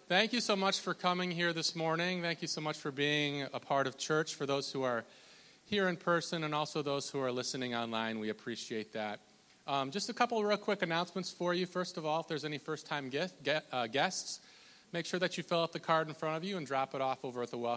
Thank you so much for coming here this morning. Thank you so much for being a part of church. For those who are here in person and also those who are listening online, we appreciate that. Just a couple of real quick announcements for you. First of all, if there's any first-time guests, make sure that you fill out the card in front of you and drop it off over at the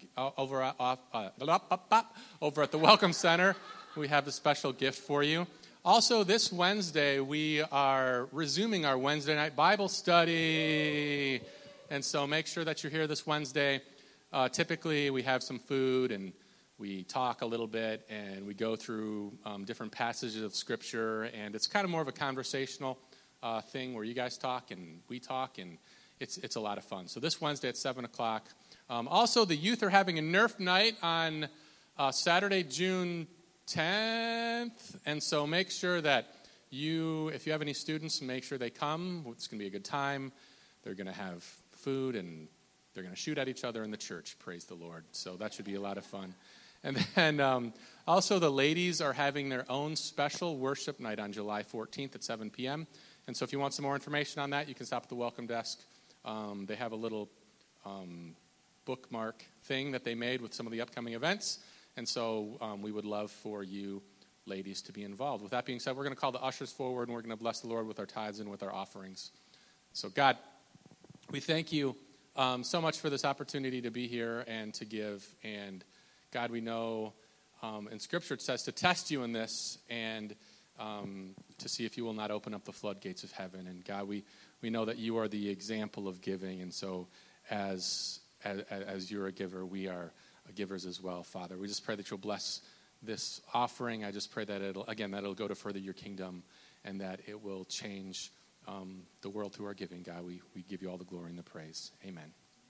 Welcome Center. We have a special gift for you. Also, this Wednesday, we are resuming our Wednesday night Bible study. And so make sure that you're here this Wednesday. Typically, we have some food, and we talk a little bit, and we go through different passages of Scripture. And it's kind of more of a conversational thing where you guys talk and we talk, and it's a lot of fun. So this Wednesday at 7 o'clock. Also, the youth are having a Nerf night on Saturday, June 10th. And so make sure that if you have any students, make sure they come. It's going to be a good time. They're going to have food, and they're going to shoot at each other in the church. Praise the Lord. So that should be a lot of fun. And then also the ladies are having their own special worship night on July 14th at 7 p.m. And so if you want some more information on that, you can stop at the welcome desk. They have a little bookmark thing that they made with some of the upcoming events. And so we would love for you ladies to be involved. With that being said, we're going to call the ushers forward, and we're going to bless the Lord with our tithes and with our offerings. So God, we thank you so much for this opportunity to be here and to give. And God, we know in Scripture it says to test you in this and to see if you will not open up the floodgates of heaven. And God, we know that you are the example of giving. And so as you're a giver, we are givers as well, Father. We just pray that you'll bless this offering. I just pray that it'll go to further your kingdom and that it will change the world through our giving. God, we give you all the glory and the praise. Amen.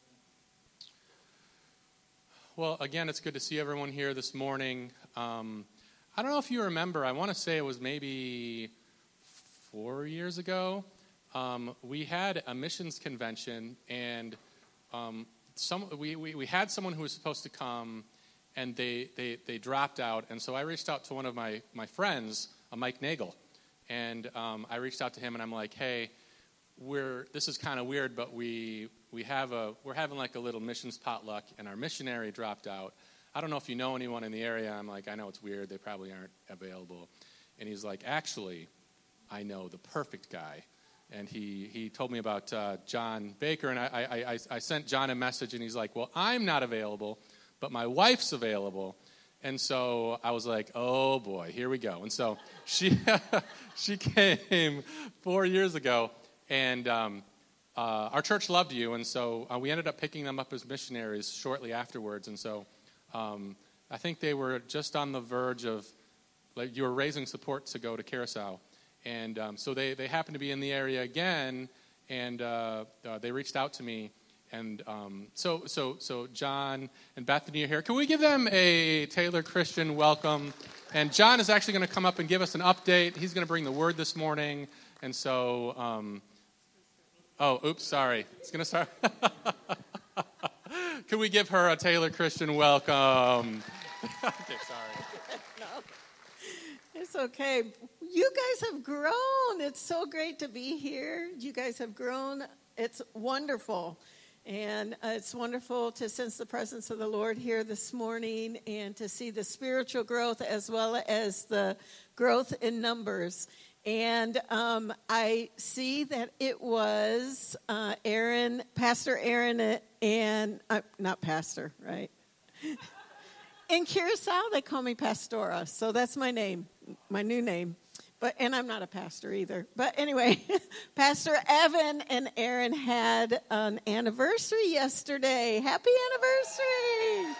Well, again, it's good to see everyone here this morning. I don't know if you remember. I want to say it was maybe 4 years ago. We had a missions convention, and we had someone who was supposed to come, and they dropped out. And so I reached out to one of my friends, Mike Nagel. And I reached out to him, and I'm like, hey, this is kind of weird, but we're having like a little missions potluck, and our missionary dropped out. I don't know if you know anyone in the area. I'm like, I know it's weird. They probably aren't available. And he's like, actually, I know the perfect guy. And he told me about John Baker, and I sent John a message, and he's like, well, I'm not available, but my wife's available. And so I was like, oh, boy, here we go. And so she came 4 years ago, and our church loved you. And so we ended up picking them up as missionaries shortly afterwards. And so I think they were just on the verge of, you were raising support to go to Curacao. And so they happened to be in the area again, and they reached out to me. And so John and Bethany are here. Can we give them a Taylor Christian welcome? And John is actually going to come up and give us an update. He's going to bring the word this morning. And so, sorry. It's going to start. Can we give her a Taylor Christian welcome? Okay, sorry. No, it's okay. You guys have grown. It's so great to be here. You guys have grown. It's wonderful. And it's wonderful to sense the presence of the Lord here this morning and to see the spiritual growth as well as the growth in numbers. And I see that it was Pastor Aaron, and not pastor, right? In Curacao, they call me Pastora, so that's my name, my new name. And I'm not a pastor either. But anyway, Pastor Evan and Aaron had an anniversary yesterday. Happy anniversary.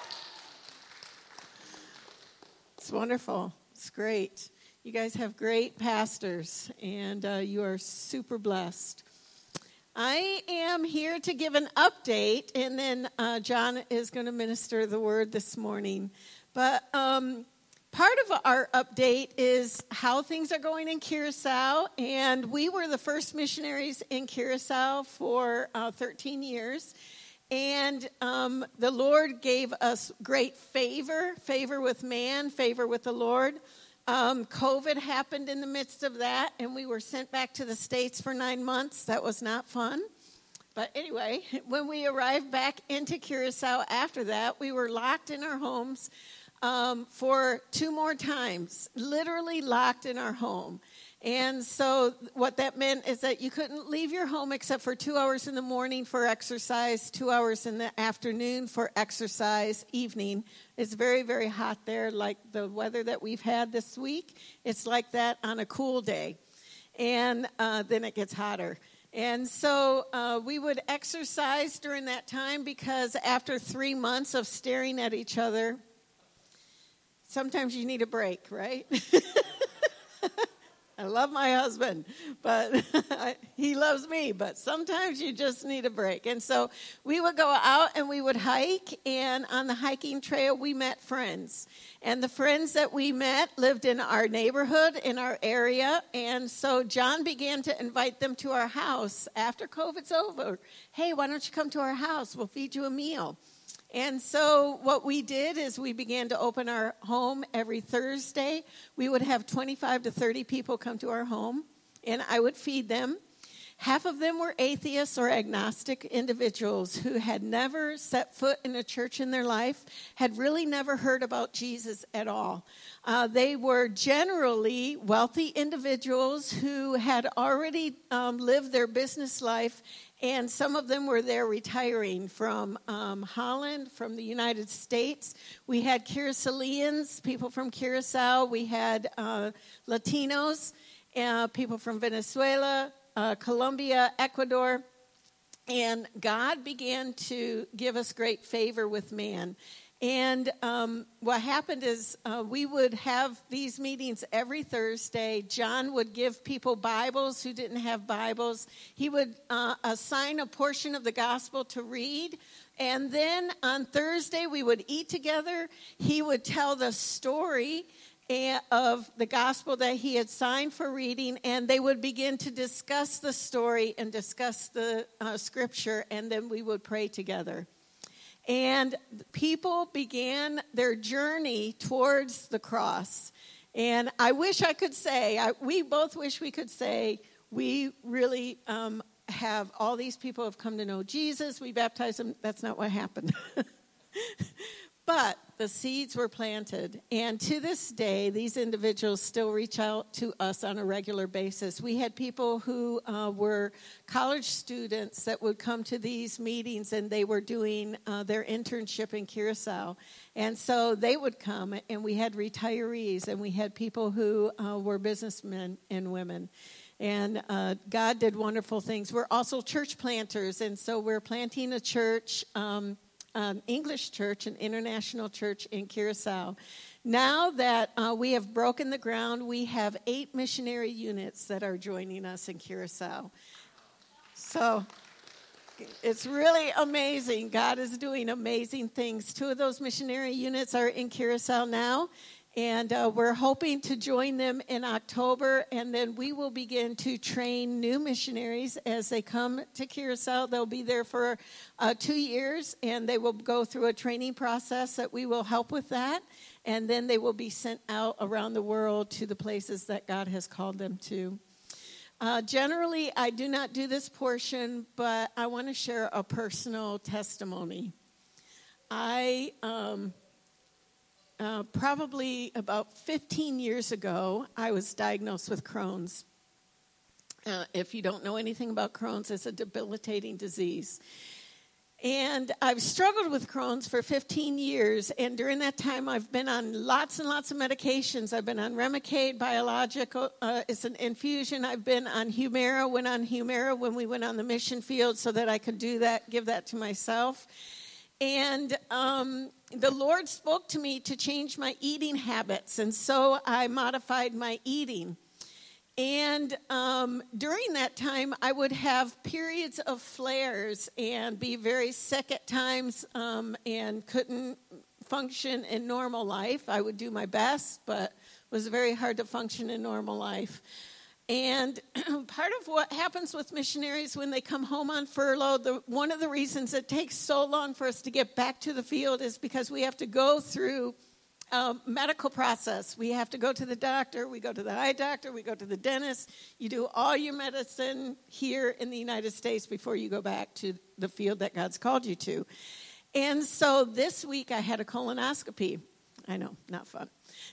It's wonderful. It's great. You guys have great pastors, and you are super blessed. I am here to give an update, and then John is going to minister the word this morning. But part of our update is how things are going in Curacao, and we were the first missionaries in Curacao for 13 years, and the Lord gave us great favor with man, favor with the Lord. COVID happened in the midst of that, and we were sent back to the States for 9 months. That was not fun. But anyway, when we arrived back into Curacao after that, we were locked in our homes for 2 more times, literally locked in our home. And so what that meant is that you couldn't leave your home except for 2 hours in the morning for exercise, 2 hours in the afternoon for exercise, evening. It's very, very hot there, like the weather that we've had this week. It's like that on a cool day. And then it gets hotter. And so we would exercise during that time because after 3 months of staring at each other, sometimes you need a break, right? I love my husband, but he loves me, but sometimes you just need a break. And so we would go out and we would hike, and on the hiking trail we met friends. And the friends that we met lived in our neighborhood, in our area, and so John began to invite them to our house after COVID's over. Hey, why don't you come to our house? We'll feed you a meal. And so what we did is we began to open our home every Thursday. We would have 25 to 30 people come to our home, and I would feed them. Half of them were atheists or agnostic individuals who had never set foot in a church in their life, had really never heard about Jesus at all. They were generally wealthy individuals who had already lived their business life, and some of them were there retiring from Holland, from the United States. We had Curaçaoians, people from Curacao. We had Latinos, people from Venezuela, Colombia, Ecuador. And God began to give us great favor with man. And what happened is we would have these meetings every Thursday. John would give people Bibles who didn't have Bibles. He would assign a portion of the gospel to read. And then on Thursday, we would eat together. He would tell the story of the gospel that he had signed for reading, and they would begin to discuss the story and discuss the scripture, and then we would pray together. And people began their journey towards the cross. And I wish I could say, we both wish we could say, we really have all these people have come to know Jesus. We baptized them. That's not what happened. But the seeds were planted. And to this day, these individuals still reach out to us on a regular basis. We had people who were college students that would come to these meetings, and they were doing their internship in Curacao. And so they would come, and we had retirees, and we had people who were businessmen and women. And God did wonderful things. We're also church planters, and so we're planting a church, an English church, an international church in Curacao. Now that we have broken the ground, we have 8 missionary units that are joining us in Curacao. So it's really amazing. God is doing amazing things. 2 of those missionary units are in Curacao now. And we're hoping to join them in October, and then we will begin to train new missionaries as they come to Curacao. They'll be there for 2 years, and they will go through a training process that we will help with that. And then they will be sent out around the world to the places that God has called them to. Generally, I do not do this portion, but I want to share a personal testimony. Probably about 15 years ago, I was diagnosed with Crohn's. If you don't know anything about Crohn's, it's a debilitating disease. And I've struggled with Crohn's for 15 years, and during that time, I've been on lots and lots of medications. I've been on Remicade, biological, it's an infusion. I've been on Humira, went on Humira when we went on the mission field so that I could do that, give that to myself. And the Lord spoke to me to change my eating habits, and so I modified my eating. And during that time, I would have periods of flares and be very sick at times and couldn't function in normal life. I would do my best, but it was very hard to function in normal life. And part of what happens with missionaries when they come home on furlough, one of the reasons it takes so long for us to get back to the field is because we have to go through medical process. We have to go to the doctor. We go to the eye doctor. We go to the dentist. You do all your medicine here in the United States before you go back to the field that God's called you to. And so this week I had a colonoscopy. I know, not fun.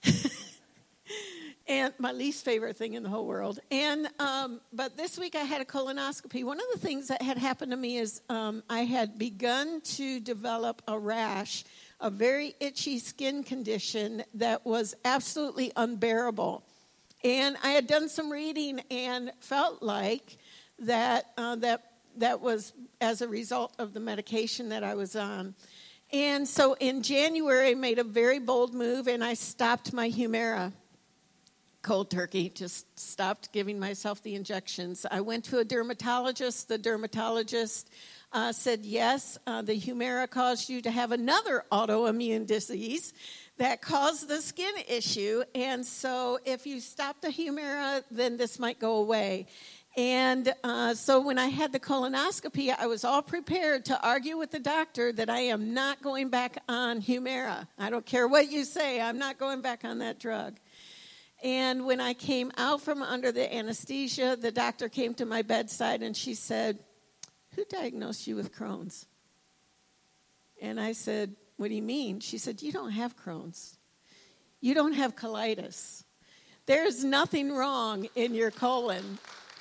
And my least favorite thing in the whole world. And but this week I had a colonoscopy. One of the things that had happened to me is I had begun to develop a rash, a very itchy skin condition that was absolutely unbearable. And I had done some reading and felt like that was as a result of the medication that I was on. And so in January, I made a very bold move, and I stopped my Humira. Cold turkey, just stopped giving myself the injections. I went to a dermatologist. The dermatologist said, yes, the Humira caused you to have another autoimmune disease that caused the skin issue. And so if you stop the Humira, then this might go away. And so when I had the colonoscopy, I was all prepared to argue with the doctor that I am not going back on Humira. I don't care what you say, I'm not going back on that drug. And when I came out from under the anesthesia, the doctor came to my bedside and she said, who diagnosed you with Crohn's? And I said, what do you mean? She said, you don't have Crohn's. You don't have colitis. There's nothing wrong in your colon.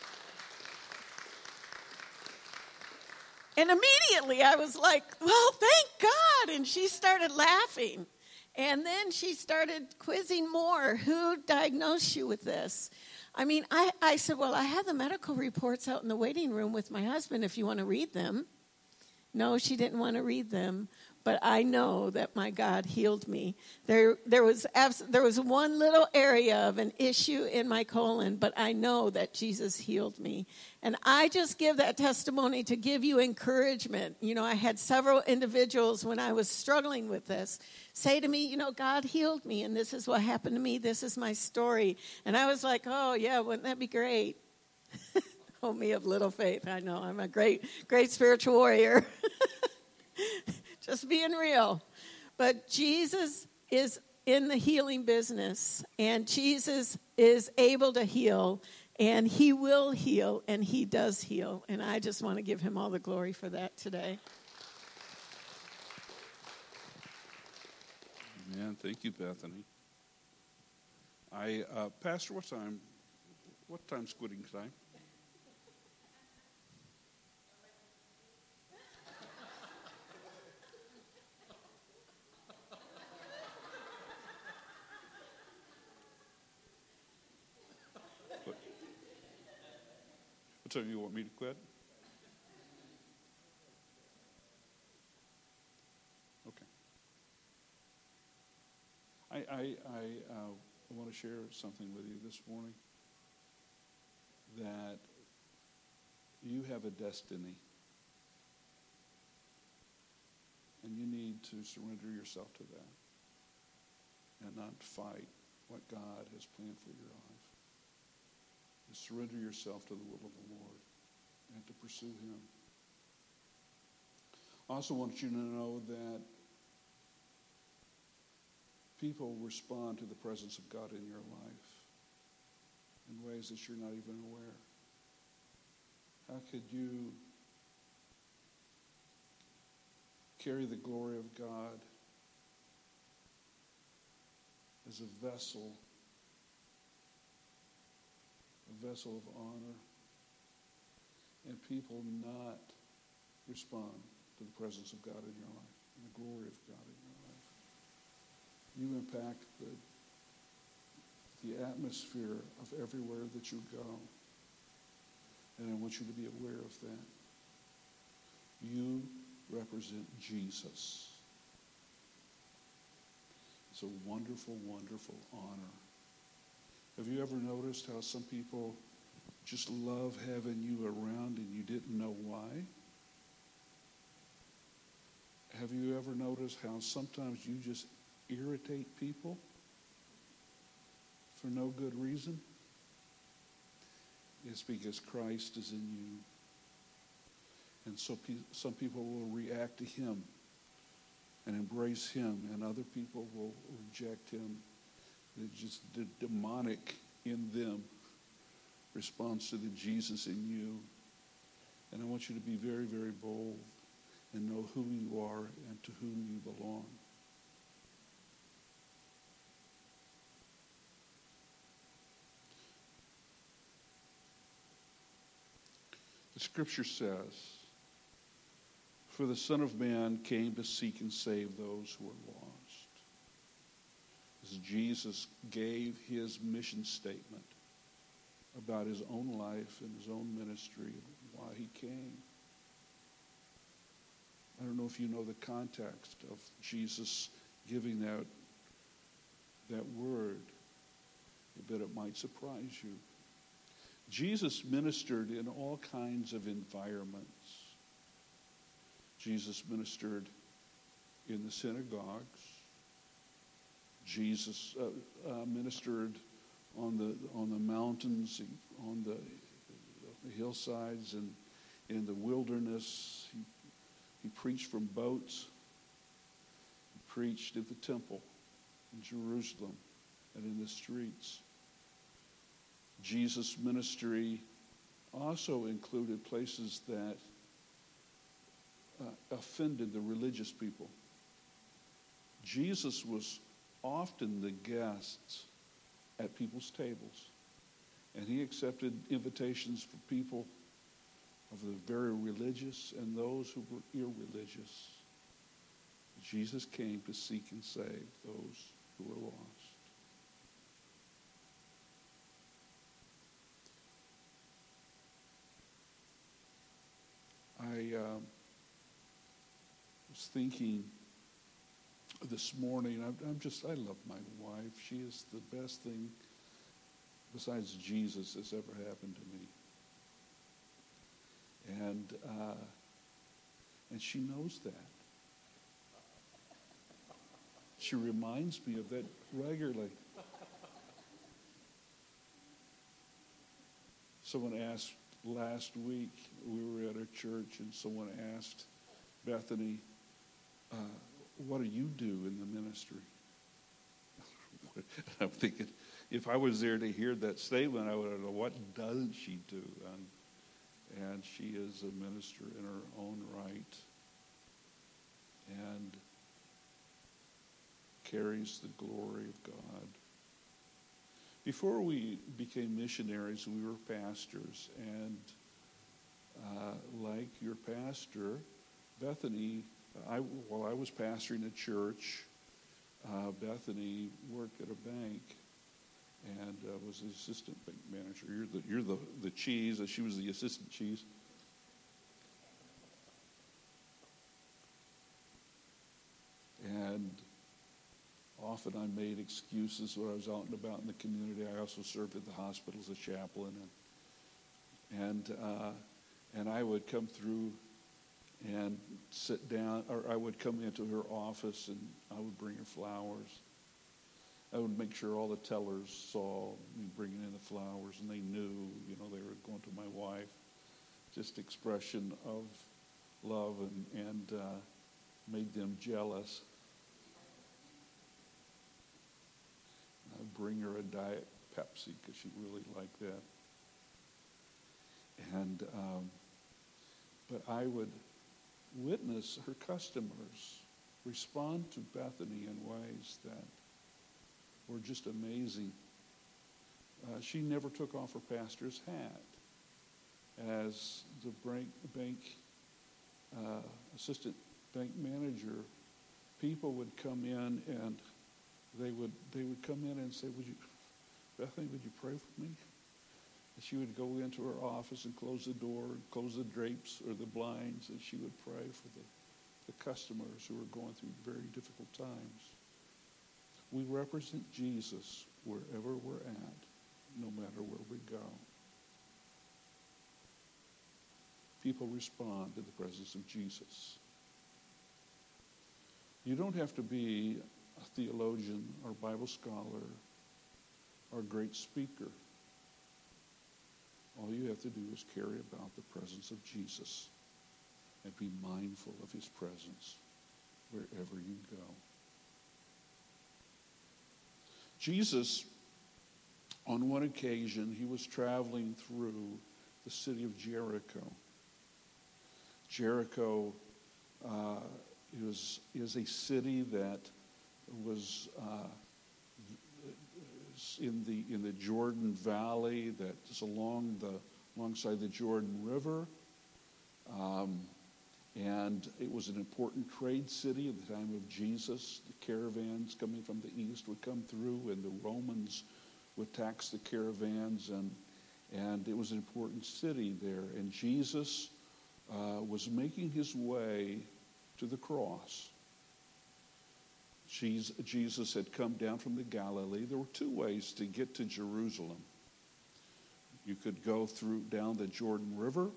And immediately I was like, well, thank God. And she started laughing. And then she started quizzing more. Who diagnosed you with this? I mean, I said, well, I have the medical reports out in the waiting room with my husband if you want to read them. No, she didn't want to read them. But I know that my God healed me. There was one little area of an issue in my colon, but I know that Jesus healed me. And I just give that testimony to give you encouragement. You know, I had several individuals when I was struggling with this say to me, you know, God healed me, and this is what happened to me. This is my story. And I was like, oh, yeah, wouldn't that be great? Oh, me of little faith. I know, I'm a great spiritual warrior. Just being real. But Jesus is in the healing business, and Jesus is able to heal, and he will heal, and he does heal. And I just want to give him all the glory for that today. Amen. Thank you, Bethany. Pastor, what time's quitting time? What time do you want me to quit? Okay. I want to share something with you this morning, that you have a destiny, and you need to surrender yourself to that and not fight what God has planned for your life. To surrender yourself to the will of the Lord and to pursue him. I also want you to know that people respond to the presence of God in your life in ways that you're not even aware. How could you carry the glory of God as a vessel of honor, and people not respond to the presence of God in your life and the glory of God in your life? You impact the atmosphere of everywhere that you go, and I want you to be aware of that. You represent Jesus. It's a wonderful, wonderful honor. Have you ever noticed how some people just love having you around and you didn't know why? Have you ever noticed how sometimes you just irritate people for no good reason? It's because Christ is in you. And so some people will react to him and embrace him, and other people will reject him. It's just the demonic in them responds to the Jesus in you. And I want you to be very, very bold and know who you are and to whom you belong. The scripture says, "For the Son of Man came to seek and save those who are lost." As Jesus gave his mission statement about his own life and his own ministry and why he came. I don't know if you know the context of Jesus giving that word, but it might surprise you. Jesus ministered in all kinds of environments. Jesus ministered in the synagogues. Jesus ministered on the mountains, on the hillsides, and in the wilderness. He preached from boats. He preached at the temple in Jerusalem and in the streets. Jesus' ministry also included places that offended the religious people. Jesus was often the guests at people's tables, and he accepted invitations for people of the very religious and those who were irreligious. Jesus came to seek and save those who were lost. I was thinking this morning, I love my wife. She is the best thing besides Jesus that's ever happened to me. And she knows that. She reminds me of that regularly. Someone asked last week, we were at a church, and someone asked Bethany, what do you do in the ministry? I'm thinking, if I was there to hear that statement, I would know, what doesn't she do? And she is a minister in her own right and carries the glory of God. Before we became missionaries, we were pastors, and like your pastor, Bethany, while I was pastoring a church, Bethany worked at a bank and was the assistant bank manager. You're the cheese, and she was the assistant cheese. And often I made excuses when I was out and about in the community. I also served at the hospital as a chaplain, and I would come through and sit down, or I would come into her office and I would bring her flowers. I would make sure all the tellers saw me bringing in the flowers, and they knew, they were going to my wife. Just expression of love and made them jealous. I'd bring her a Diet Pepsi because she really liked that. And but I would witness her customers respond to Bethany in ways that were just amazing. She never took off her pastor's hat. As the bank assistant bank manager, people would come in and they would come in and say, Bethany, would you pray for me? And she would go into her office and close the door, and close the drapes or the blinds, and she would pray for the customers who were going through very difficult times. We represent Jesus wherever we're at, no matter where we go. People respond to the presence of Jesus. You don't have to be a theologian or Bible scholar or a great speaker. All you have to do is carry about the presence of Jesus and be mindful of his presence. wherever you go. Jesus, on one occasion, he was traveling through the city of Jericho. Jericho is a city that was in the Jordan Valley, that is alongside the Jordan River, and it was an important trade city at the time of Jesus. The caravans coming from the east would come through, and the Romans would tax the caravans, and it was an important city there. And Jesus was making his way to the cross. Jesus had come down from the Galilee. There were two ways to get to Jerusalem. You could go down the Jordan River,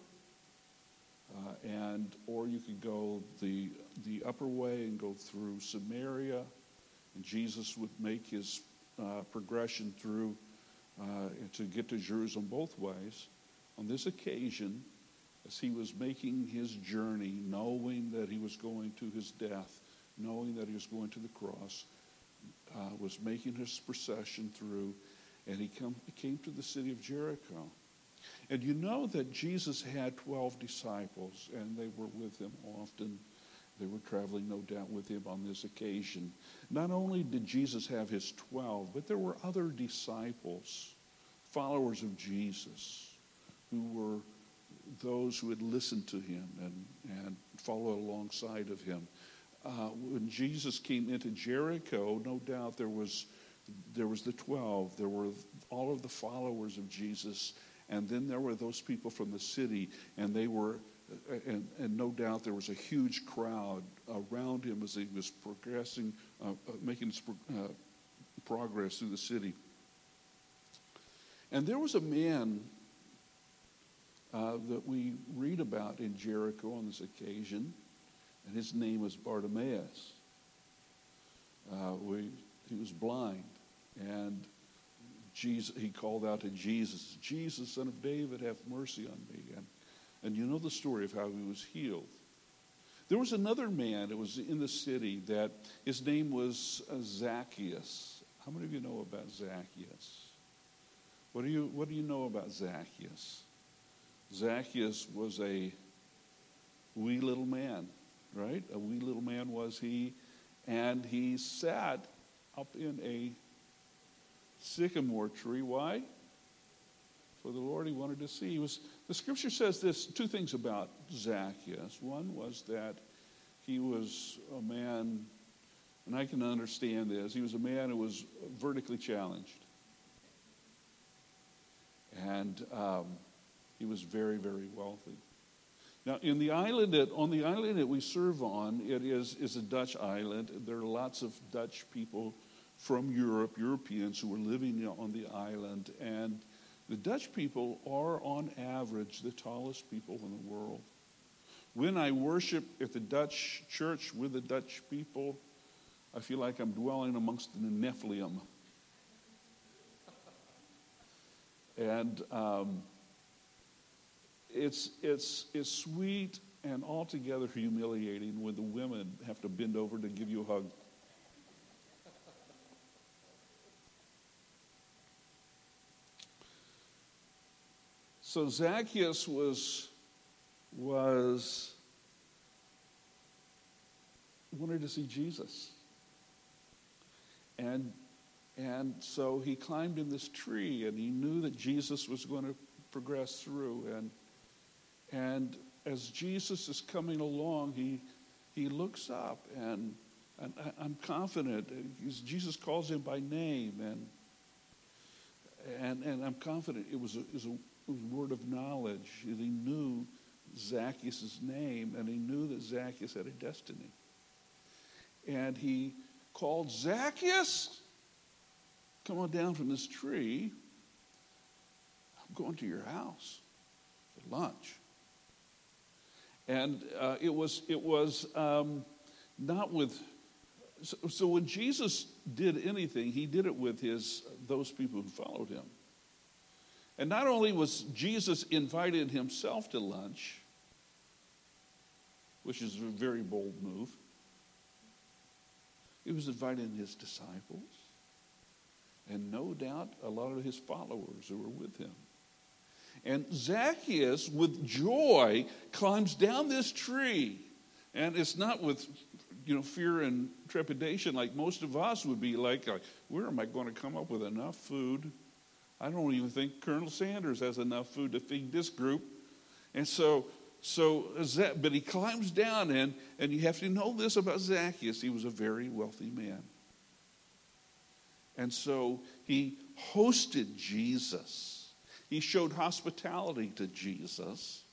or you could go the upper way and go through Samaria. And Jesus would make his progression through to get to Jerusalem both ways. On this occasion, as he was making his journey, knowing that he was going to his death, knowing that he was going to the cross, was making his procession through, and he came to the city of Jericho. And you know that Jesus had 12 disciples, and they were with him often. They were traveling, no doubt, with him on this occasion. Not only did Jesus have his 12, but there were other disciples, followers of Jesus, who were those who had listened to him and followed alongside of him. When Jesus came into Jericho, no doubt there was the 12. There were all of the followers of Jesus, and then there were those people from the city, and they were, and no doubt there was a huge crowd around him as he was progressing, making his progress through the city. And there was a man that we read about in Jericho on this occasion, and his name was Bartimaeus. He was blind, and he called out to Jesus, "Jesus, Son of David, have mercy on me." And you know the story of how he was healed. There was another man that was in the city that his name was Zacchaeus. How many of you know about Zacchaeus? What do you know about Zacchaeus? Zacchaeus was a wee little man, right? A wee little man was he, and he sat up in a sycamore tree. Why? For the Lord he wanted to see. The scripture says this, two things about Zacchaeus. One was that he was a man, and I can understand this, he was a man who was vertically challenged. And he was very, very wealthy. Now, on the island that we serve on, it is a Dutch island. There are lots of Dutch people from Europe, Europeans who are living on the island. And the Dutch people are, on average, the tallest people in the world. When I worship at the Dutch church with the Dutch people, I feel like I'm dwelling amongst the Nephilim. And it's sweet and altogether humiliating when the women have to bend over to give you a hug. So Zacchaeus wanted to see Jesus. And so he climbed in this tree, and he knew that Jesus was going to progress through. And as Jesus is coming along, he looks up, and I'm confident, Jesus calls him by name, and I'm confident it was a word of knowledge. He knew Zacchaeus' name, and he knew that Zacchaeus had a destiny. And he called, "Zacchaeus, come on down from this tree. I'm going to your house for lunch." And it was not with. So when Jesus did anything, he did it with those people who followed him. And not only was Jesus invited himself to lunch, which is a very bold move, He was inviting his disciples, and no doubt a lot of his followers who were with him. And Zacchaeus, with joy, climbs down this tree. And it's not with, fear and trepidation like most of us would be like, where am I going to come up with enough food? I don't even think Colonel Sanders has enough food to feed this group. And but he climbs down, and you have to know this about Zacchaeus. He was a very wealthy man. And so he hosted Jesus. He showed hospitality to Jesus.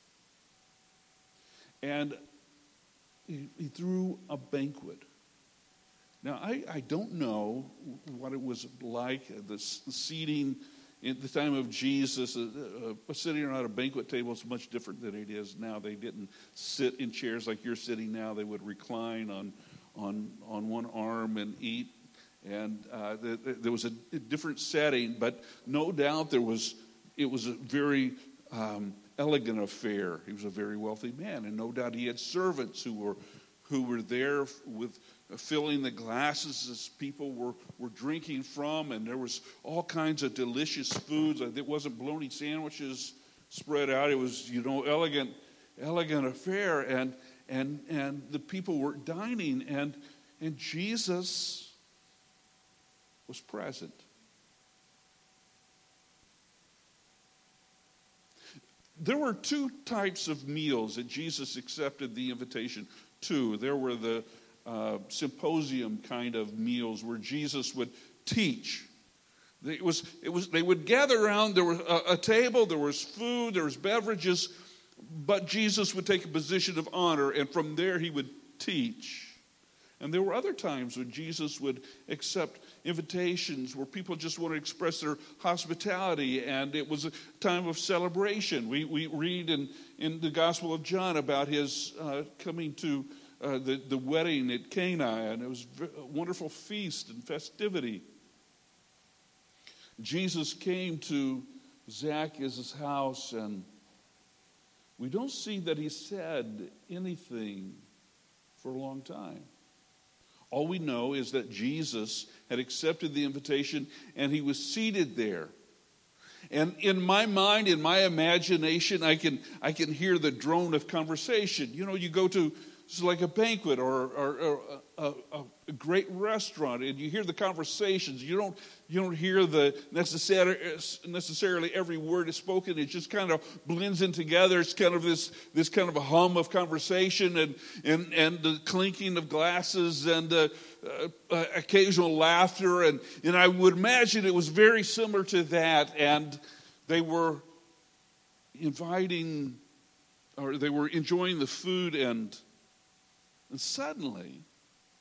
And he threw a banquet. Now, I don't know what it was like, the seating at the time of Jesus. Sitting around a banquet table is much different than it is now. They didn't sit in chairs like you're sitting now. They would recline on one arm and eat. And there was a different setting, but no doubt it was a very elegant affair. He was a very wealthy man, and no doubt he had servants who were there with filling the glasses as people were drinking from, and there was all kinds of delicious foods. It wasn't bologna sandwiches spread out. It was elegant affair, and the people were dining, and Jesus was present. There were two types of meals that Jesus accepted the invitation to. There were the symposium kind of meals where Jesus would teach. They would gather around. There was a table. There was food. There was beverages, but Jesus would take a position of honor, and from there he would teach. And there were other times when Jesus would accept invitations where people just want to express their hospitality, and it was a time of celebration. We read in the Gospel of John about his coming to the wedding at Cana, and it was a wonderful feast and festivity. Jesus came to Zacchaeus' house, and we don't see that he said anything for a long time. All we know is that Jesus had accepted the invitation and he was seated there. And in my mind, in my imagination, I can hear the drone of conversation. You go to like a banquet or a great restaurant, and you hear the conversations. You don't hear the necessarily every word is spoken. It just kind of blends in together. It's kind of this kind of a hum of conversation and the clinking of glasses and occasional laughter. And I would imagine it was very similar to that. And they were enjoying the food, and suddenly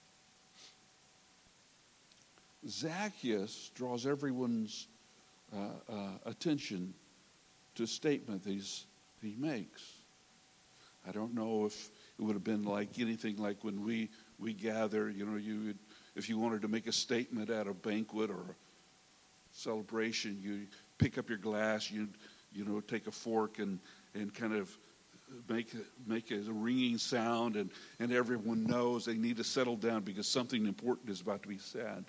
Zacchaeus draws everyone's attention to a statement that he makes. I don't know if it would have been like anything like when we gather. If you wanted to make a statement at a banquet or a celebration, you pick up your glass, you take a fork and kind of make a ringing sound, and everyone knows they need to settle down because something important is about to be said.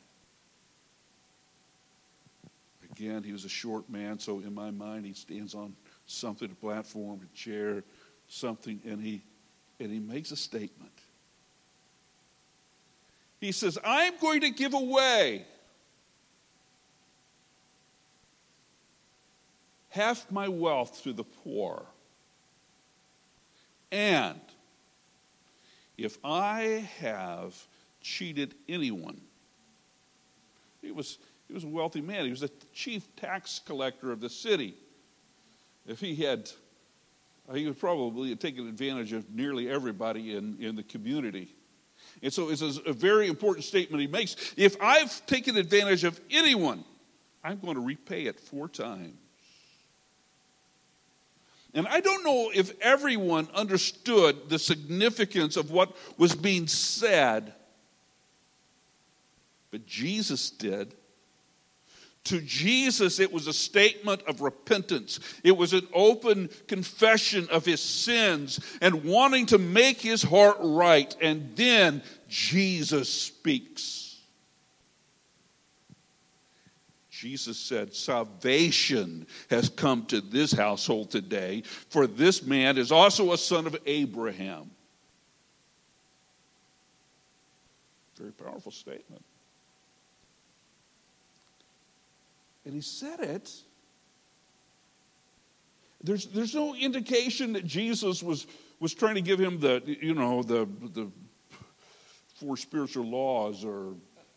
Again, he was a short man, so in my mind he stands on something, a platform, a chair, something, and he makes a statement. He says, "I'm going to give away half my wealth to the poor. And if I have cheated anyone," he was a wealthy man. He was the chief tax collector of the city. If he would probably have taken advantage of nearly everybody in the community. And so it's a very important statement he makes. If I've taken advantage of anyone, I'm going to repay it 4 times. And I don't know if everyone understood the significance of what was being said, but Jesus did. To Jesus, it was a statement of repentance. It was an open confession of his sins and wanting to make his heart right. And then Jesus speaks. Jesus said, salvation has come to this household today, for this man is also a son of Abraham. Very powerful statement. And he said it. There's no indication that Jesus was trying to give him the 4 spiritual laws, or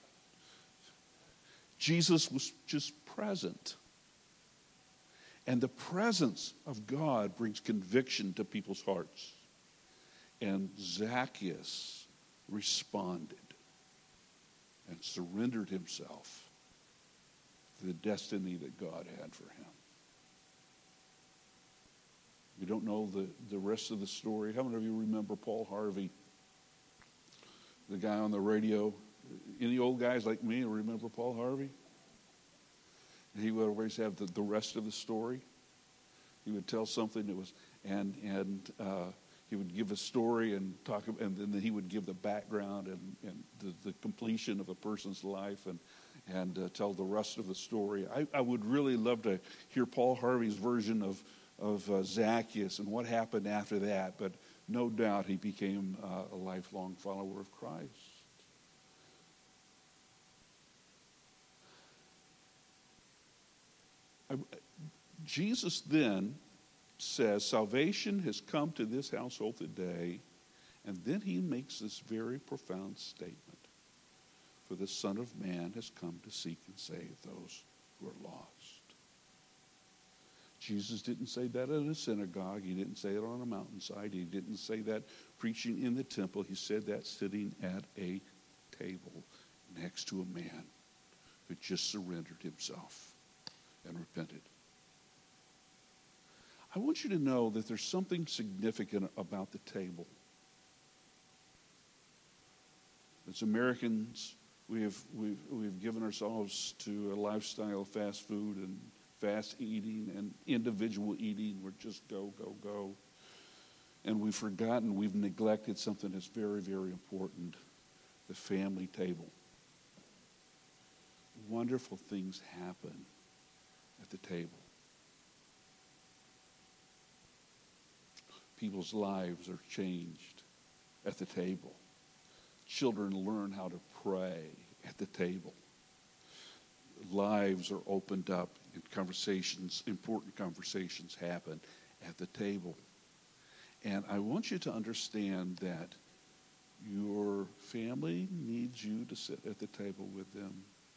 Jesus was just present. And the presence of God brings conviction to people's hearts. And Zacchaeus responded and surrendered himself to the destiny that God had for him. We don't know the rest of the story. How many of you remember Paul Harvey, the guy on the radio? Any old guys like me remember Paul Harvey? He would always have the rest of the story. He would tell something that was, and he would give a story and talk, and then he would give the background and the completion of a person's life, and tell the rest of the story. I would really love to hear Paul Harvey's version of Zacchaeus and what happened after that, but no doubt he became a lifelong follower of Christ. Jesus then says, salvation has come to this household today, and then he makes this very profound statement. For the Son of Man has come to seek and save those who are lost. Jesus didn't say that in a synagogue. He didn't say it on a mountainside. He didn't say that preaching in the temple. He said that sitting at a table next to a man who just surrendered himself and repented. I want you to know that there's something significant about the table. As Americans, we've given ourselves to a lifestyle of fast food and fast eating and individual eating. We're just go, go, go. And we've neglected something that's very, very important, the family table. Wonderful things happen at the table. People's lives are changed at the table. Children learn how to pray at the table. Lives are opened up and conversations, important conversations happen at the table. And I want you to understand that your family needs you to sit at the table with them.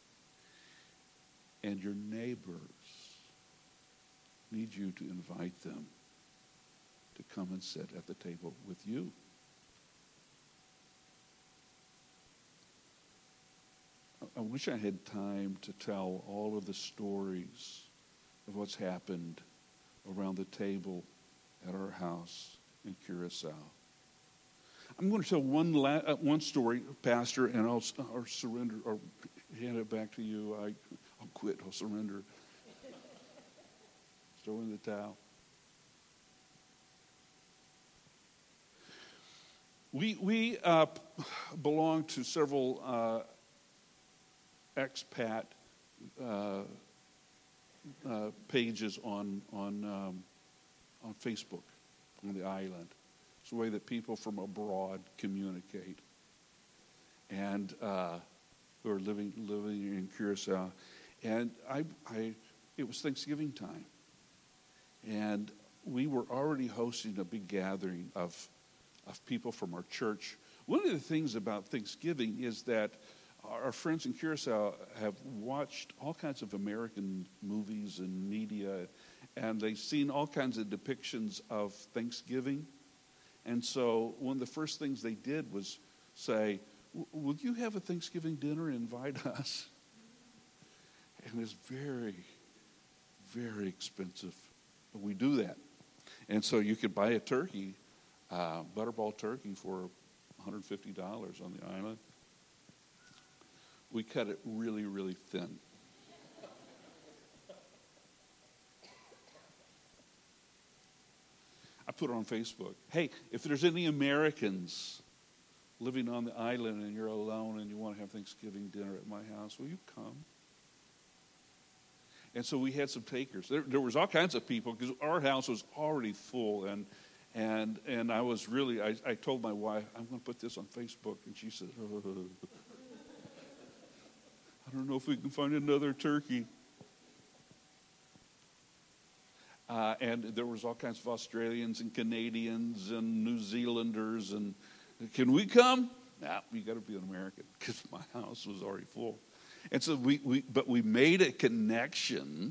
And your neighbors need you to invite them to come and sit at the table with you. I wish I had time to tell all of the stories of what's happened around the table at our house in Curacao. I'm going to tell one story, Pastor, and I'll surrender or hand it back to you. I'll quit. I'll surrender. Throw in the towel. We belong to several expat pages on Facebook on the island. It's the way that people from abroad communicate, and who are living in Curacao. And it was Thanksgiving time, and we were already hosting a big gathering of people from our church. One of the things about Thanksgiving is that our friends in Curacao have watched all kinds of American movies and media, and they've seen all kinds of depictions of Thanksgiving. And so one of the first things they did was say, "Will you have a Thanksgiving dinner and invite us?" And it's very, very expensive. But we do that. And so you could buy a turkey, butterball turkey, for $150 on the island. We cut it really, really thin. I put it on Facebook. Hey, if there's any Americans living on the island and you're alone and you want to have Thanksgiving dinner at my house, will you come? And so we had some takers. There was all kinds of people because our house was already full. And I was really, I told my wife, I'm going to put this on Facebook. And she said, I don't know if we can find another turkey. And there was all kinds of Australians and Canadians and New Zealanders. And can we come? Nah, you got to be an American because my house was already full. And so we made a connection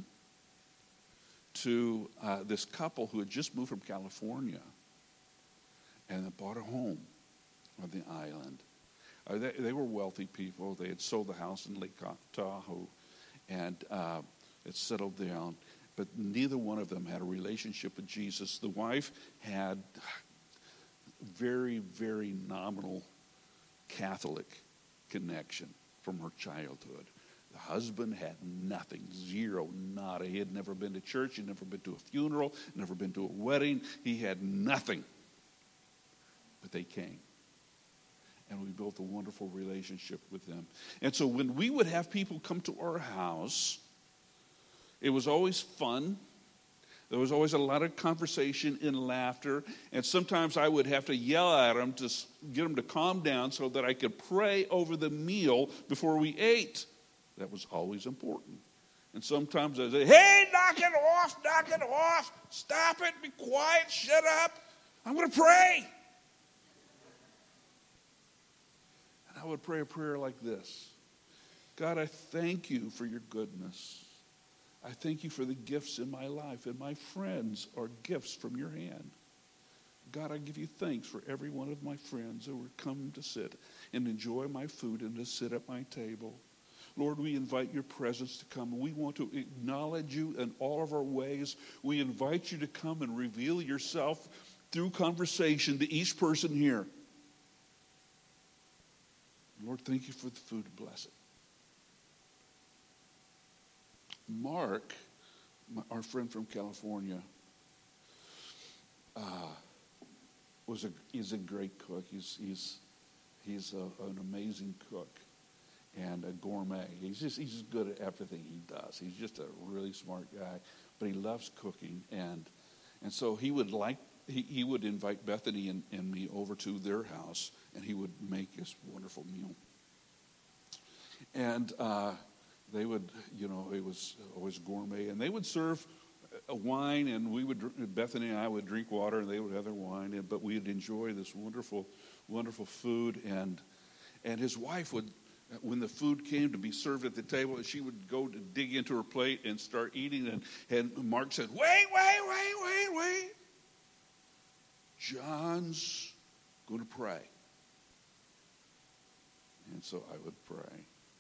to this couple who had just moved from California and bought a home on the island. They were wealthy people. They had sold the house in Lake Tahoe and had settled down. But neither one of them had a relationship with Jesus. The wife had very, very nominal Catholic connection from her childhood. The husband had nothing, zero, nada. He had never been to church. He had never been to a funeral, never been to a wedding. He had nothing. But they came. And we built a wonderful relationship with them. And so when we would have people come to our house, it was always fun. There was always a lot of conversation and laughter. And sometimes I would have to yell at them to get them to calm down so that I could pray over the meal before we ate. That was always important. And sometimes I'd say, hey, knock it off, stop it, be quiet, shut up. I'm going to pray. And I would pray a prayer like this. God, I thank you for your goodness. I thank you for the gifts in my life, and my friends are gifts from your hand. God, I give you thanks for every one of my friends who are coming to sit and enjoy my food and to sit at my table. Lord, we invite your presence to come. We want to acknowledge you in all of our ways. We invite you to come and reveal yourself through conversation to each person here. Lord, thank you for the food. Bless it. Mark, our friend from California, is a great cook. He's an amazing cook and a gourmet. He's just good at everything he does. He's just a really smart guy, but he loves cooking, and so he would invite Bethany and me over to their house, and he would make this wonderful meal. And they would, it was always gourmet, and they would serve a wine, and Bethany and I would drink water, and they would have their wine, but we'd enjoy this wonderful, wonderful food. And his wife would, when the food came to be served at the table, she would go to dig into her plate and start eating, and Mark said, wait. John's going to pray. And so I would pray.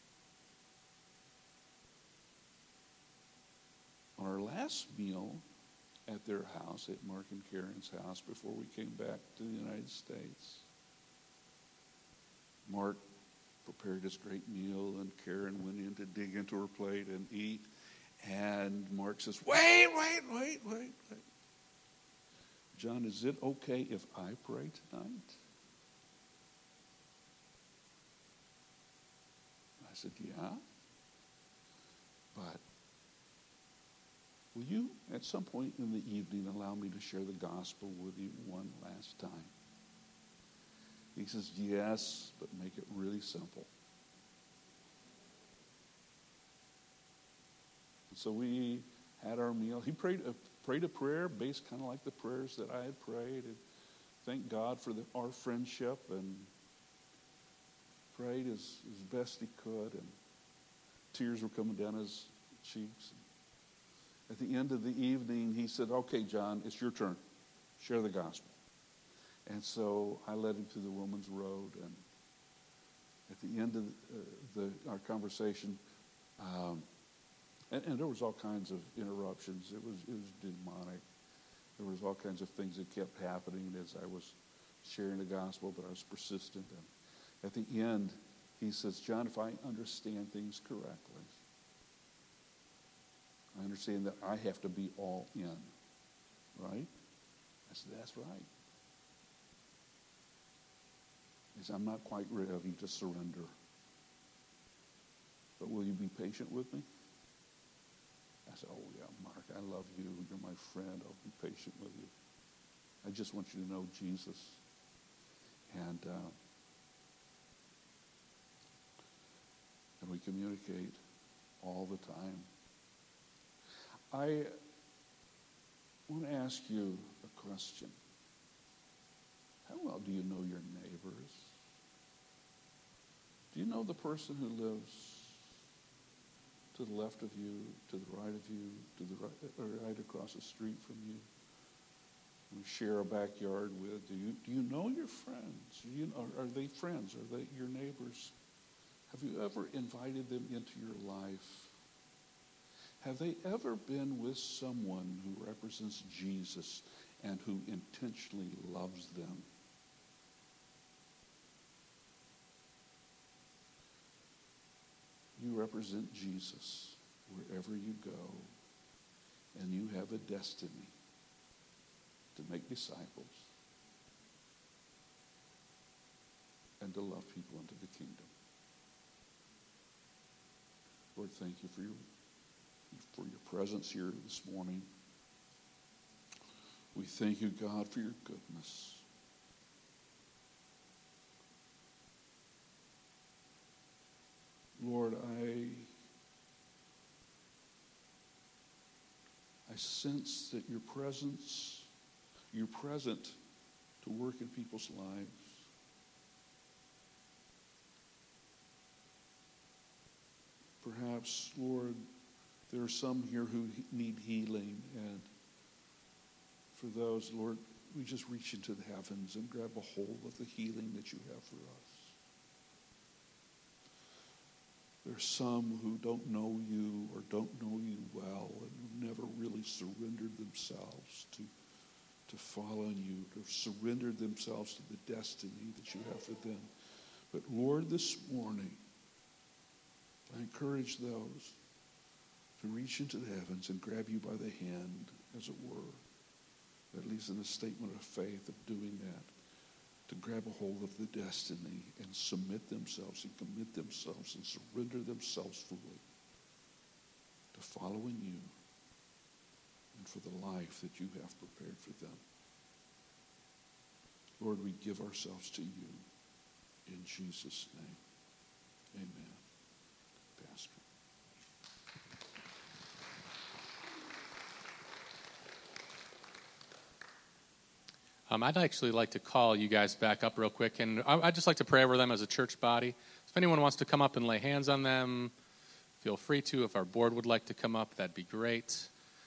On our last meal at their house, at Mark and Karen's house, before we came back to the United States, Mark prepared this great meal, and Karen went in to dig into her plate and eat. And Mark says, wait. John, is it okay if I pray tonight? I said, yeah. But will you, at some point in the evening, allow me to share the gospel with you one last time? He says, yes, but make it really simple. And so we had our meal. He prayed a prayer based kind of like the prayers that I had prayed. And thank God for our friendship, and prayed as best he could. And tears were coming down his cheeks. At the end of the evening, he said, okay, John, it's your turn. Share the gospel. And so I led him through the Woman's Road. And at the end of our conversation, and there was all kinds of interruptions. It was demonic. There was all kinds of things that kept happening as I was sharing the gospel, but I was persistent. And at the end, he says, John, if I understand things correctly, I understand that I have to be all in, right? I said, that's right. He said, I'm not quite ready to surrender. But will you be patient with me? I said, oh, yeah, Mark, I love you. You're my friend. I'll be patient with you. I just want you to know Jesus. And we communicate all the time. I want to ask you a question. How well do you know your neighbors? Do you know the person who lives to the left of you, to the right of you, to the right, or right across the street from you? We share a backyard with. Do you know your friends? Are they friends? Are they your neighbors? Have you ever invited them into your life? Have they ever been with someone who represents Jesus and who intentionally loves them? You represent Jesus wherever you go, and you have a destiny to make disciples and to love people into the kingdom. Lord, thank you for your presence here this morning. We thank you, God, for your goodness. Lord, I sense that you're present to work in people's lives. Perhaps, Lord, there are some here who need healing, and for those, Lord, we just reach into the heavens and grab a hold of the healing that you have for us. There's some who don't know you or don't know you well and who never really surrendered themselves to following you, to surrender themselves to the destiny that you have for them. But Lord, this morning, I encourage those to reach into the heavens and grab you by the hand, as it were, at least in a statement of faith of doing that, to grab a hold of the destiny and submit themselves and commit themselves and surrender themselves fully to following you and for the life that you have prepared for them. Lord, we give ourselves to you in Jesus' name. Amen. Pastor. I'd actually like to call you guys back up real quick, and I'd just like to pray over them as a church body. If anyone wants to come up and lay hands on them, feel free to. If our board would like to come up, that'd be great.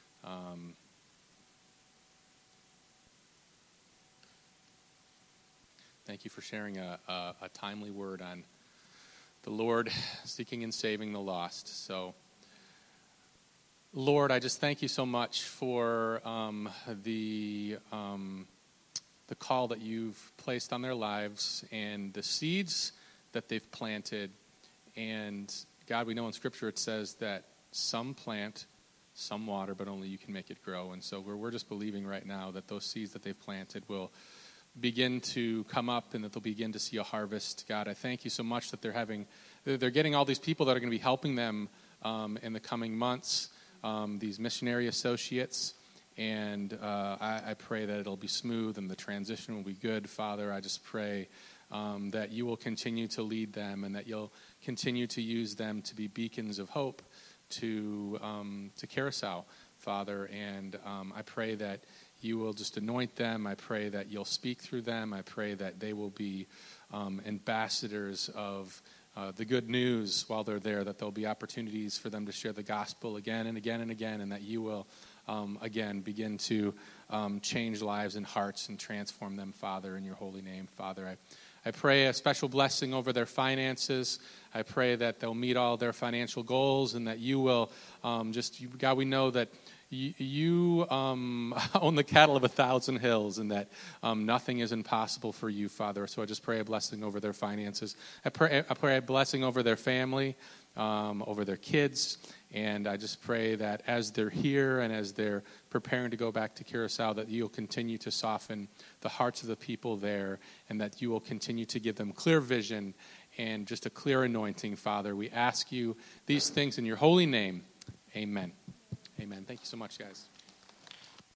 Thank you for sharing a timely word on the Lord seeking and saving the lost. So, Lord, I just thank you so much for the call that you've placed on their lives and the seeds that they've planted. And God, we know in Scripture it says that some plant, some water, but only you can make it grow. And so we're just believing right now that those seeds that they've planted will begin to come up and that they'll begin to see a harvest. God, I thank you so much that they're getting all these people that are going to be helping them in the coming months, these missionary associates. And I pray that it'll be smooth and the transition will be good. Father, I just pray that you will continue to lead them and that you'll continue to use them to be beacons of hope to Curacao, Father. And I pray that you will just anoint them. I pray that you'll speak through them. I pray that they will be ambassadors of the good news while they're there, that there'll be opportunities for them to share the gospel again and again and again, and that you will again begin to change lives and hearts and transform them, Father, in your holy name. Father, I pray a special blessing over their finances. I pray that they'll meet all their financial goals and that you will God, we know that you own the cattle of 1,000 hills and that nothing is impossible for you, Father. So I just pray a blessing over their finances. I pray a blessing over their family, over their kids. And I just pray that as they're here and as they're preparing to go back to Curacao, that you'll continue to soften the hearts of the people there and that you will continue to give them clear vision and just a clear anointing, Father. We ask you these things in your holy name. Amen. Amen. Thank you so much, guys.